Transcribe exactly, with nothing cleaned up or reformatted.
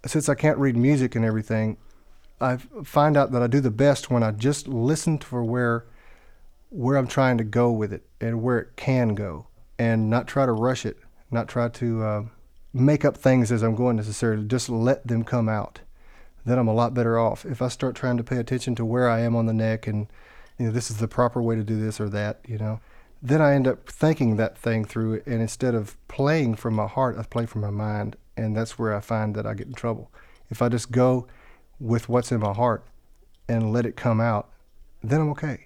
since I can't read music and everything, I find out that I do the best when I just listen for where where I'm trying to go with it and where it can go, and not try to rush it, not try to uh, make up things as I'm going necessarily. Just let them come out. Then I'm a lot better off. If I start trying to pay attention to where I am on the neck and, you know, this is the proper way to do this or that, you know, then I end up thinking that thing through, and instead of playing from my heart, I play from my mind, and that's where I find that I get in trouble. If I just go with what's in my heart and let it come out, then I'm okay.